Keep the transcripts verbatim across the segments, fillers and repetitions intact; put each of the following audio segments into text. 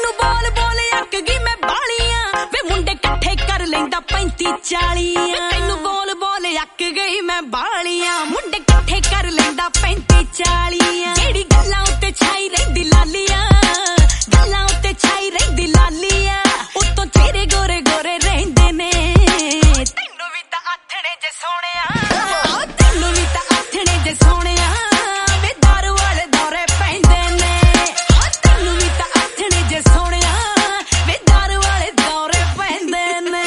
तेनू बोल बोल अक गई मैं बालियां वे मुंडे कट्ठे कर लेंदा पैंती चालियां तेनू बोल बोल अक गई मैं बालियां मुंडे कट्ठे कर लेंदा पैंती चालियां जेड़ी गल्लां उत्ते छाई रहिंदी लालियां गल्लां उत्ते छाई रहिंदी लालियां उत्तों चेहरे गोरे गोरे रहिंदे ने तेनू भी तां आथणे जे सोहणिया तेनू भी तां आथणे जे सोहणिया वे दारू वाले दौरे पैंदे ने तेनू भी तां आथणे जे सोहणिया वे दारू वाले दौरे पैंदे ने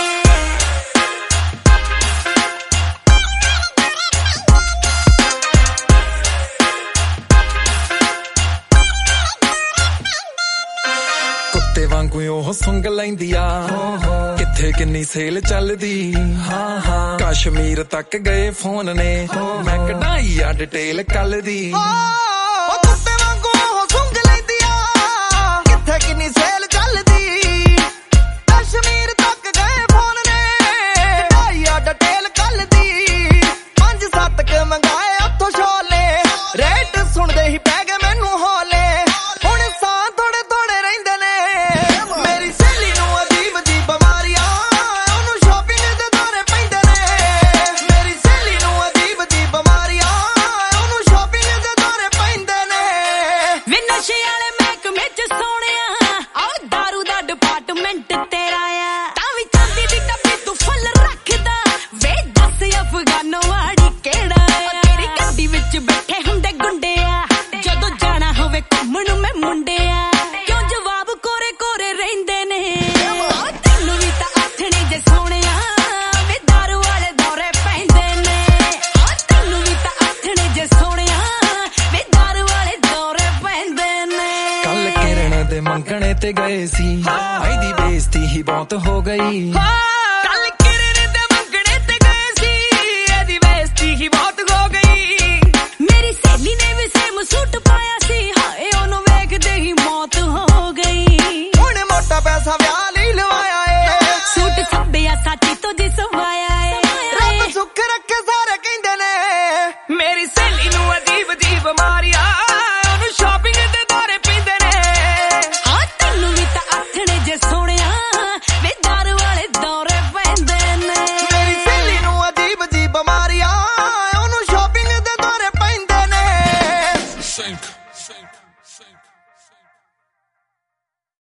कुत्ते वांगू ओह सुंग लैंदी आ किथे किन्नी सेल चलदी कश्मीर तक गए फोन ने मैं कढाई आ डिटेल कल दी कुत्ते वांगू ओह सुंग लैंदी आ किथे किन्नी सेल चलदी कश्मीर तक गए फोन ने कढाई आ डिटेल कल दी पंज सत्त क मंगाए उत्थों छोले रेट सुनदे ही पै गए मैनू हौले हुण सां थोड़े थोड़े रहिंदे ने मेरी सहेली नूं अजीब जी बिमारियां ओनू शॉपिंग दे दौरे पैंदे ने मेरी सहेली नूं अजीब जी बिमारियां ओनू शॉपिंग दे दौरे पैंदे ने वे नशे वाले महकमे च सोहणिया आओ दारू दा डिपार्टमेंट तेरा आ तां भी चांदी दी डब्बी तू फुੱਲ रखदा वे दस अफगानो वाड़ी केड़ा आ तेरी गड्डी विच बैठे हुंदे गुंडे आ जदों जाना होवे घुम्मण मैं मुंडे आ क्यों जवाब कोरे कोरे रहिंदे ने तेनू भी तां आथणे जे सोहणिया वे दारू वाले दौरे पैंदे ने तेनू भी तां आथणे जे सोहणिया वे दारू वाले दौरे पैंदे ने कल किरण दे मंगणे ते गए सी ऐदी बेइज्जती ही बहुत हो गई कल किरण दे मंगणे ते गए सी ऐदी बेइज्जती ही बहुत हो गई मेरी सहेली ने भी सेम सूट पाया सी हाय ओनू वेखदे ही मौत हो गई हुण मोटा पैसा विआह लई लवाया ए सूट सब्बिया साची तो जिस वाया ए रब सुख रखे सारे कहंदे ने मेरी सहेली नूं